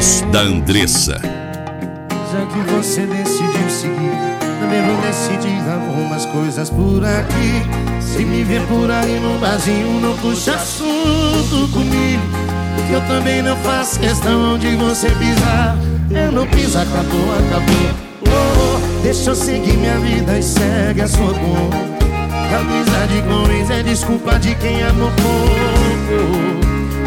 voz da Andressa. Já que você decidiu seguir, também vou decidir algumas coisas por aqui. Se me ver por aí no barzinho, não puxa assunto comigo, que eu também não faço questão de você pisar. Eu não piso, acabou, acabou. Deixa eu seguir minha vida e segue a sua conta. Amizade com ex é desculpa de quem amou pouco.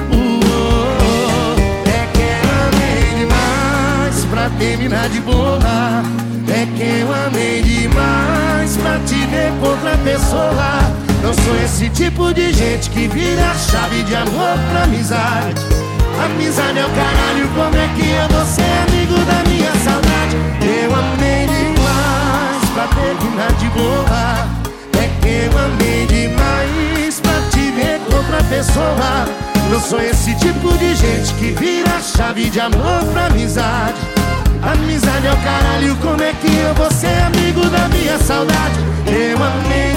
É que eu amei demais pra terminar de boa. É que eu amei demais pra te ver com outra pessoa. Não sou esse tipo de gente que vira a chave de amor pra amizade. Amizade é o caralho, como é que eu vou ser amigo da minha saudade? Eu amei demais pra terminar de boa. É que eu amei demais pra te ver com outra pessoa. Não sou esse tipo de gente que vira a chave de amor pra amizade. Amizade é o caralho, como é que eu vou ser amigo da minha saudade? Eu amei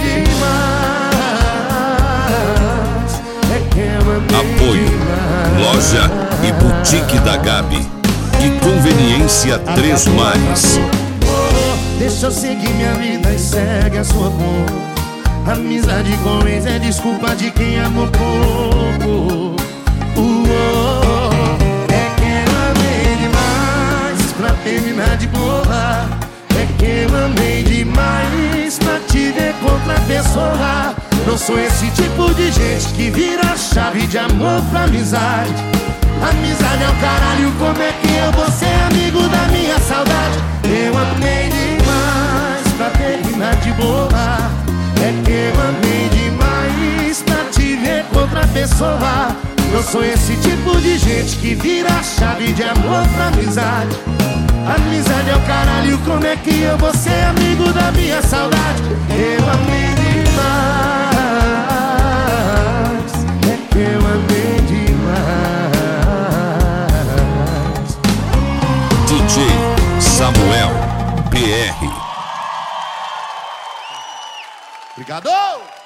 demais. É que eu amei Apoio demais. Loja e Boutique da Gabi e Conveniência Três Mares. Deixa eu seguir minha vida e segue a sua conta. Amizade com ex é desculpa de quem amou pouco. É que eu amei demais pra terminar de boa. É que eu amei demais pra te ver com outra pessoa. Não sou esse tipo de gente que vira a chave de amor pra amizade. Amizade é o caralho, como é que eu vou ser amigo da minha saudade? Eu amei demais pra terminar de boa. É que eu amei demais pra te ver com outra pessoa. Não sou esse tipo de gente que vira a chave de amor pra amizade. Amizade é o caralho, como é que eu vou ser amigo da minha saudade? Eu amei demais. É que eu amei demais. DJ Samuel PR. Obrigado!